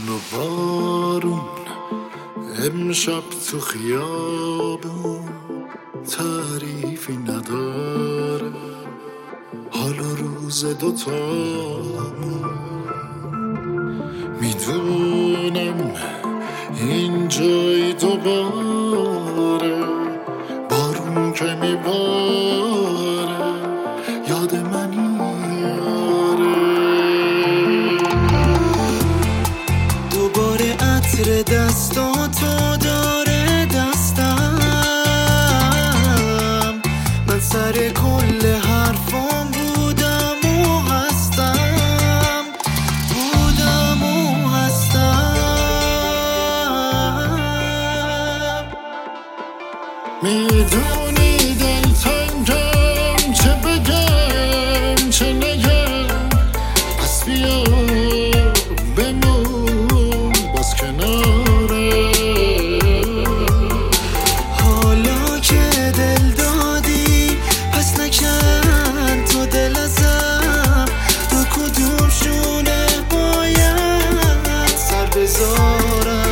و بارون امشب تو خیابون تعریفی نداره، حال و روز دوتامون. میدونم این جای دوباره بارون که میباره یاد منی دوباره عطر دستاتو داره دستم، من سر کل حرفام بودم و هستم، میدونی دلتنگم، چه بگم چه نگم، پس بیا بمون باز کناره. حالا که دل دادی پس نکن تو دل ازم، رو کدوم شونه باید سر بذارم.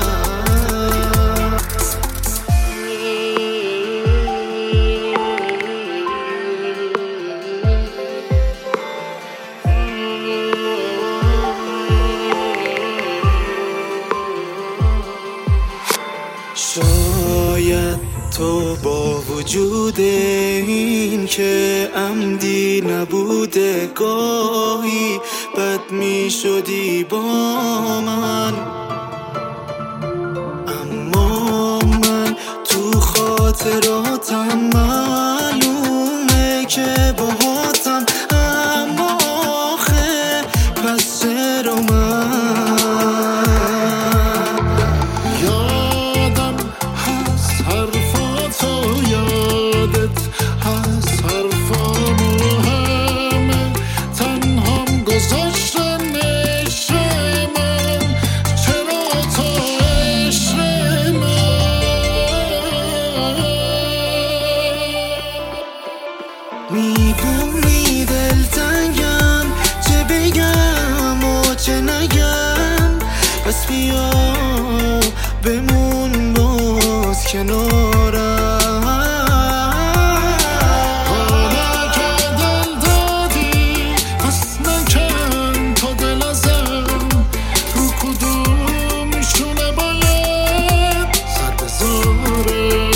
شاید تو با وجود این که عمدی نبوده گاهی بد می شدی با من، اما من تو خاطراتم معلومه که باهاتم، اما آخه پس چرا من میدونی دلتنگم، چه بگم و چه نگم، پس بیا بمون باز کنارم. حالا که دل دادی پس نکن تو دل ازم، رو کدوم شونه باید سر بذاره.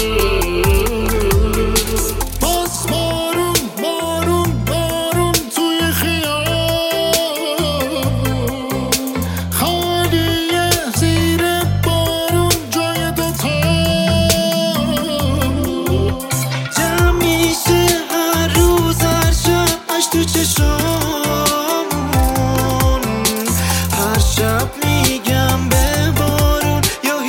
تو چشامون هر شب میگم به بارون یا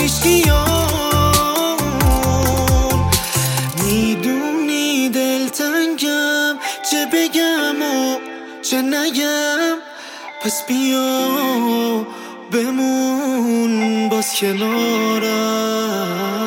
هیچکیامون، میدونی دلتنگم، چه بگم و چه نگم، پس بیا بمون باز کنارم.